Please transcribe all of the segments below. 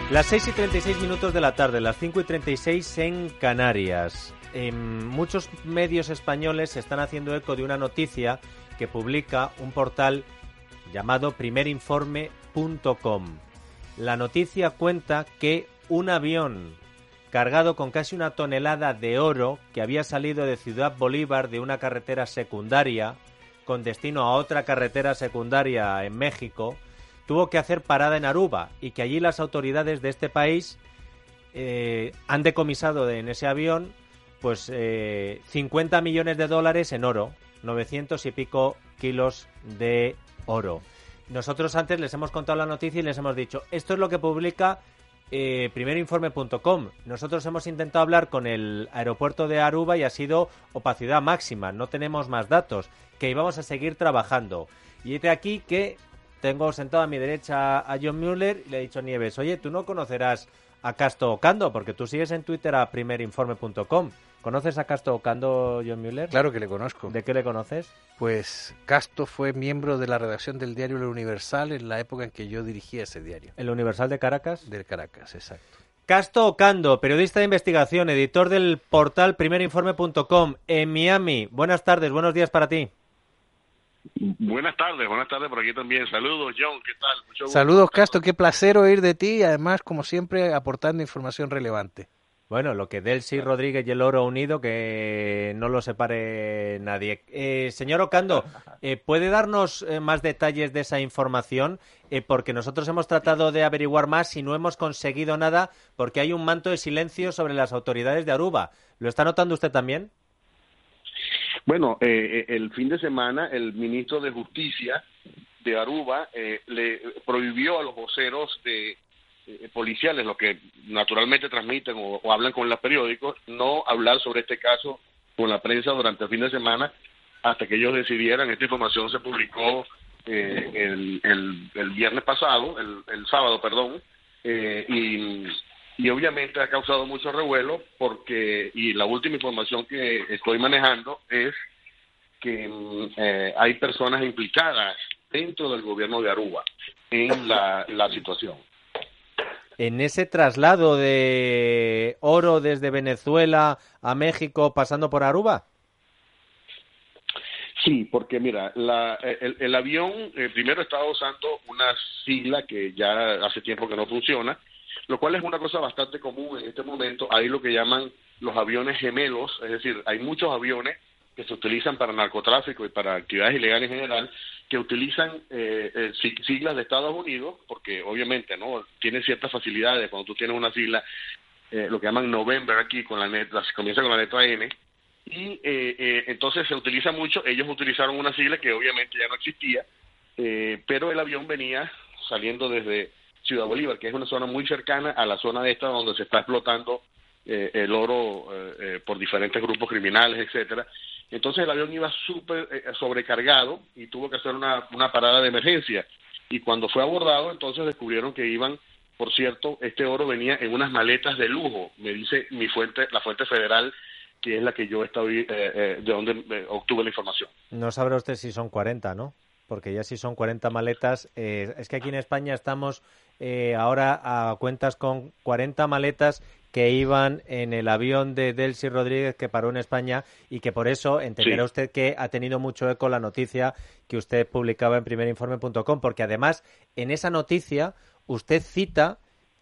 Las 6:36 de la tarde, las 5:36 en Canarias. Muchos medios españoles se están haciendo eco de una noticia que publica un portal llamado primerinforme.com. La noticia cuenta que un avión cargado con casi 1 tonelada de oro que había salido de Ciudad Bolívar de una carretera secundaria con destino a otra carretera secundaria en México tuvo que hacer parada en Aruba y que allí las autoridades de este país han decomisado en ese avión pues 50 millones de dólares en oro, 900 y pico kilos de oro. Nosotros antes les hemos contado la noticia y les hemos dicho, esto es lo que publica primerinforme.com. Nosotros hemos intentado hablar con el aeropuerto de Aruba y ha sido opacidad máxima, no tenemos más datos, que íbamos a seguir trabajando. Y de aquí que tengo sentado a mi derecha a John Mueller y le he dicho a Nieves, oye, tú no conocerás a Casto Ocando, porque tú sigues en Twitter a primerinforme.com. ¿Conoces a Casto Ocando, John Mueller? Claro que le conozco. ¿De qué le conoces? Pues Casto fue miembro de la redacción del diario El Universal en la época en que yo dirigía ese diario. ¿El Universal de Caracas? Del Caracas, exacto. Casto Ocando, periodista de investigación, editor del portal primerinforme.com en Miami. Buenas tardes, buenos días para ti. Buenas tardes por aquí también. Saludos, John, ¿qué tal? Mucho gusto. Saludos, Casto, qué placer oír de ti y además, como siempre, aportando información relevante. Bueno, lo que Delcy Rodríguez y el oro unido, que no lo separe nadie. Señor Ocando, ¿puede darnos más detalles de esa información? Porque nosotros hemos tratado de averiguar más y no hemos conseguido nada porque hay un manto de silencio sobre las autoridades de Aruba. ¿Lo está notando usted también? Bueno, el fin de semana el ministro de Justicia de Aruba le prohibió a los voceros de policiales, los que naturalmente transmiten o hablan con los periódicos, no hablar sobre este caso con la prensa durante el fin de semana hasta que ellos decidieran. Esta información se publicó el viernes pasado, el sábado, perdón, y obviamente ha causado mucho revuelo porque, y la última información que estoy manejando es que hay personas implicadas dentro del gobierno de Aruba en la situación. En ese traslado de oro desde Venezuela a México pasando por Aruba. Sí, porque mira, el avión primero estaba usando una sigla que ya hace tiempo que no funciona, lo cual es una cosa bastante común en este momento. Hay lo que llaman los aviones gemelos, es decir, hay muchos aviones que se utilizan para narcotráfico y para actividades ilegales en general, que utilizan siglas de Estados Unidos, porque obviamente no tiene ciertas facilidades cuando tú tienes una sigla, lo que llaman November aquí, con la letra, comienza con la letra N, y entonces se utiliza mucho. Ellos utilizaron una sigla que obviamente ya no existía, pero el avión venía saliendo desde Ciudad Bolívar, que es una zona muy cercana a la zona esta donde se está explotando el oro por diferentes grupos criminales, etcétera. Entonces el avión iba súper sobrecargado y tuvo que hacer una parada de emergencia. Y cuando fue abordado, entonces descubrieron que iban, por cierto, este oro venía en unas maletas de lujo, me dice mi fuente, la fuente federal, que es la que yo estoy, de donde obtuve la información. No sabrá usted si son 40, ¿no? Porque ya si son 40 maletas, es que aquí en España estamos ahora a cuentas con 40 maletas que iban en el avión de Delcy Rodríguez que paró en España y que por eso entenderá Sí. usted que ha tenido mucho eco la noticia que usted publicaba en primerinforme.com, porque además en esa noticia usted cita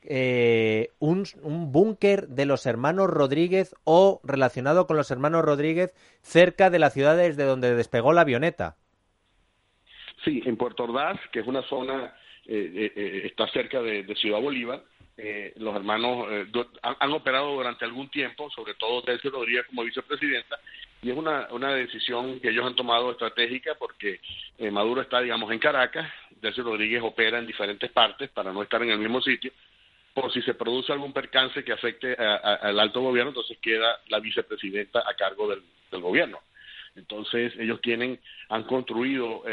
un búnker de los hermanos Rodríguez o relacionado con los hermanos Rodríguez cerca de la ciudad desde donde despegó la avioneta. Sí, en Puerto Ordaz, que es una zona, está cerca de Ciudad Bolívar. Los hermanos han operado durante algún tiempo, sobre todo Delcy Rodríguez como vicepresidenta, y es una decisión que ellos han tomado estratégica porque Maduro está, digamos, en Caracas, Delcy Rodríguez opera en diferentes partes para no estar en el mismo sitio. Por si se produce algún percance que afecte al alto gobierno, entonces queda la vicepresidenta a cargo del gobierno. Entonces ellos han construido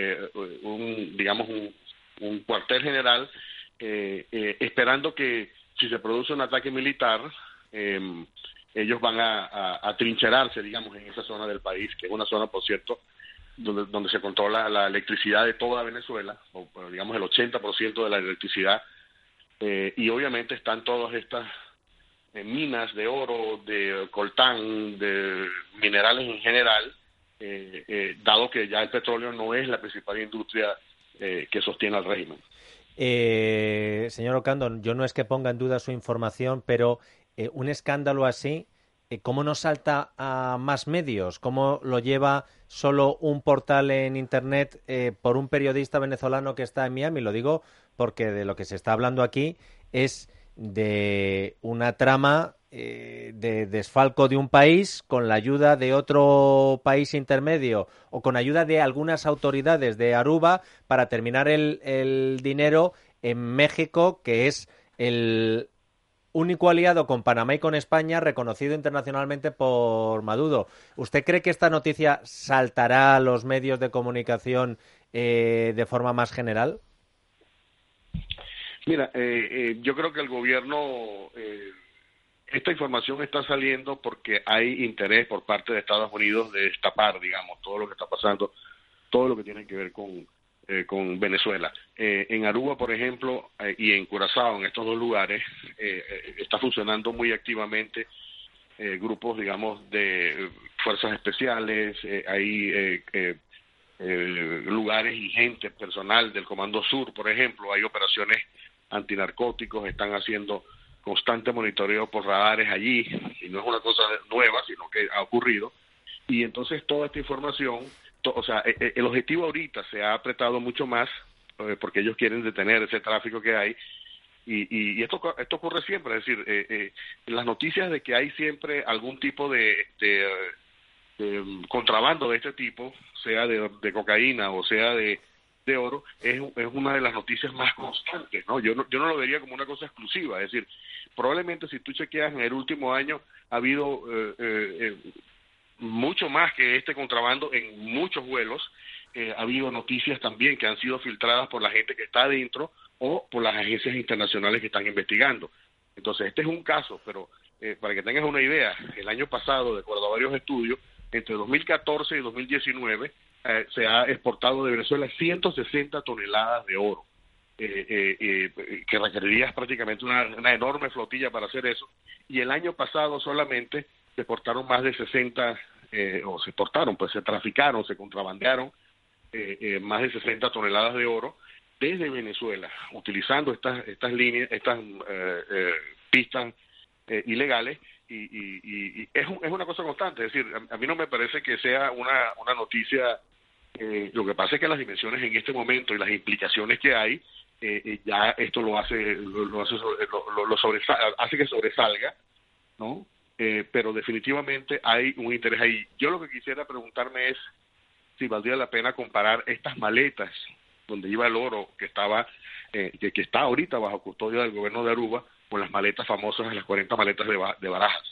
un cuartel general esperando que si se produce un ataque militar, ellos van a trincherarse, digamos, en esa zona del país, que es una zona, por cierto, donde se controla la electricidad de toda Venezuela, o digamos el 80% de la electricidad y obviamente están todas estas minas de oro, de coltán, de minerales en general, dado que ya el petróleo no es la principal industria que sostiene al régimen. Señor Ocando, yo no es que ponga en duda su información, pero un escándalo así, ¿cómo no salta a más medios? ¿Cómo lo lleva solo un portal en Internet por un periodista venezolano que está en Miami? Lo digo porque de lo que se está hablando aquí es de una trama de desfalco de un país con la ayuda de otro país intermedio o con ayuda de algunas autoridades de Aruba para terminar el dinero en México, que es el único aliado con Panamá y con España reconocido internacionalmente por Maduro. ¿Usted cree que esta noticia saltará a los medios de comunicación de forma más general? Mira, yo creo que el gobierno, esta información está saliendo porque hay interés por parte de Estados Unidos de destapar, digamos, todo lo que está pasando, todo lo que tiene que ver con Venezuela. En Aruba, por ejemplo, y en Curazao, en estos dos lugares, está funcionando muy activamente grupos, digamos, de fuerzas especiales, hay lugares y gente, personal del Comando Sur, por ejemplo, hay operaciones antinarcóticos, están haciendo constante monitoreo por radares allí, y no es una cosa nueva, sino que ha ocurrido, y entonces toda esta información, o sea, el objetivo ahorita se ha apretado mucho más, porque ellos quieren detener ese tráfico que hay, y esto ocurre siempre, es decir, las noticias de que hay siempre algún tipo de contrabando de este tipo, sea de cocaína o sea de oro, es una de las noticias más constantes, ¿no? Yo no lo vería como una cosa exclusiva, es decir, probablemente si tú chequeas en el último año ha habido mucho más que este contrabando en muchos vuelos, ha habido noticias también que han sido filtradas por la gente que está adentro o por las agencias internacionales que están investigando. Entonces, este es un caso, pero para que tengas una idea, el año pasado, de acuerdo a varios estudios, entre 2014 y 2019, se ha exportado de Venezuela 160 toneladas de oro, que requeriría prácticamente una enorme flotilla para hacer eso, y el año pasado solamente se exportaron más de 60, pues se traficaron, se contrabandearon más de 60 toneladas de oro desde Venezuela, utilizando estas líneas, estas pistas ilegales, y es una cosa constante, es decir, a mí no me parece que sea una noticia. Lo que pasa es que las dimensiones en este momento y las implicaciones que hay, ya esto hace que sobresalga, ¿no? Pero definitivamente hay un interés ahí. Yo lo que quisiera preguntarme es si valdría la pena comparar estas maletas donde iba el oro que está ahorita bajo custodia del gobierno de Aruba con las maletas famosas, las 40 maletas de Barajas.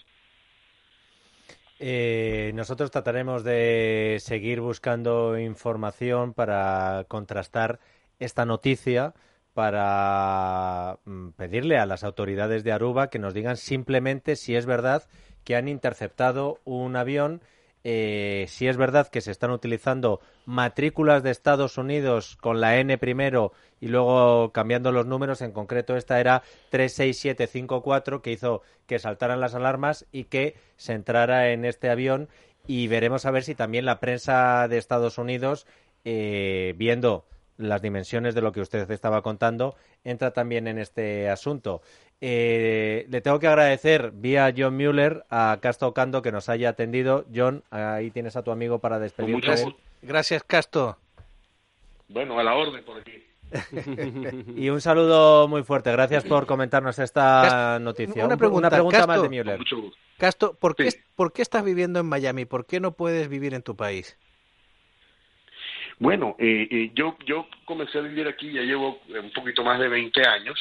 Nosotros trataremos de seguir buscando información para contrastar esta noticia, para pedirle a las autoridades de Aruba que nos digan simplemente si es verdad que han interceptado un avión, si es verdad que se están utilizando matrículas de Estados Unidos con la N primero y luego cambiando los números. En concreto esta era 36754, que hizo que saltaran las alarmas y que se entrara en este avión, y veremos a ver si también la prensa de Estados Unidos, viendo las dimensiones de lo que usted estaba contando, entra también en este asunto. Le tengo que agradecer vía John Mueller a Casto Ocando que nos haya atendido. John, ahí tienes a tu amigo para despedirte. Gracias, Casto. Bueno, a la orden por aquí. Y un saludo muy fuerte. Gracias por comentarnos esta noticia. Una pregunta Casto, más de Mueller. Casto, ¿por qué estás viviendo en Miami? ¿Por qué no puedes vivir en tu país? Bueno, yo comencé a vivir aquí, ya llevo un poquito más de 20 años,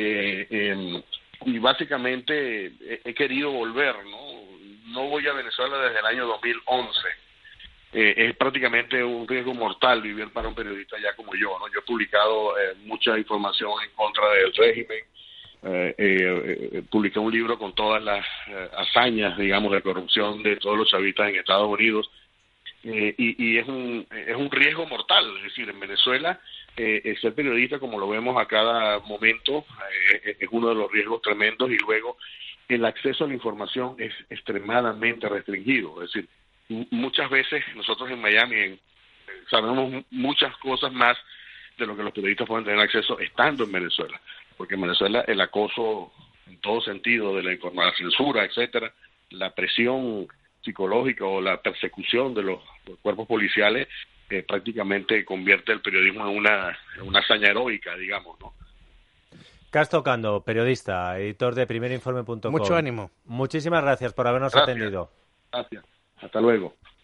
y básicamente he querido volver, ¿no? No voy a Venezuela desde el año 2011. Es prácticamente un riesgo mortal vivir para un periodista ya como yo, ¿no? Yo he publicado mucha información en contra del régimen, publiqué un libro con todas las hazañas, digamos, de corrupción de todos los chavistas en Estados Unidos, y es un riesgo mortal. Es decir, en Venezuela ser periodista, como lo vemos a cada momento, es uno de los riesgos tremendos, y luego el acceso a la información es extremadamente restringido. Es decir, muchas veces nosotros en Miami sabemos muchas cosas más de lo que los periodistas pueden tener acceso estando en Venezuela, porque en Venezuela el acoso en todo sentido de la censura, etcétera, la presión psicológica o la persecución de los cuerpos policiales prácticamente convierte el periodismo en una hazaña heroica, digamos, ¿no? Casto Cando, periodista, editor de primerinforme.com. Mucho ánimo. Muchísimas gracias por habernos atendido. Gracias. Hasta luego.